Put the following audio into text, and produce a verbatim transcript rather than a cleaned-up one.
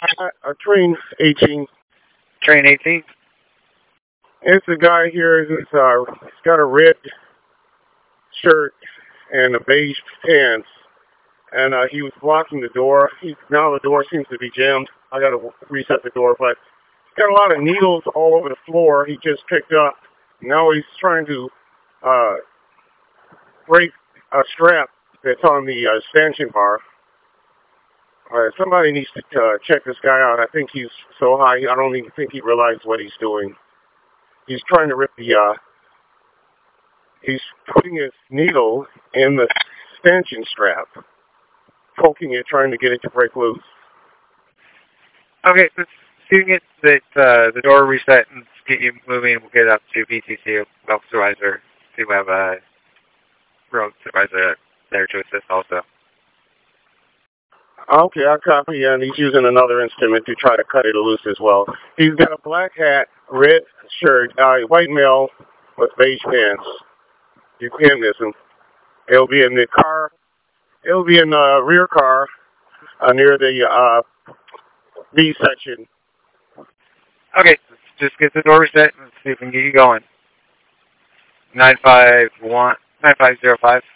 Uh, uh, train eighteen. Train eighteen? It's a guy here who's uh, he's got a red shirt and a beige pants, and uh, he was blocking the door. He, now the door seems to be jammed. I got to reset the door, but he's got a lot of needles all over the floor. He just picked up. Now he's trying to uh, break a strap that's on the uh, stanchion bar. Uh, somebody needs to uh, check this guy out. I think he's so high, I don't even think he realizes what he's doing. He's trying to rip the, uh, he's putting his needle in the stanchion strap, poking it, trying to get it to break loose. Okay, let's see if we can get the, uh, the door reset and get you moving, and we'll get up to B T C, well, supervisor. See if we have a road supervisor there to assist also. Okay, I'll copy, and he's using another instrument to try to cut it loose as well. He's got a black hat, red shirt, uh, white male with beige pants. You can't miss him. It'll be in the car. It'll be in the rear car uh, near the uh, B section. Okay, let's just get the door reset and see if we can get you going. nine five one, nine five zero five.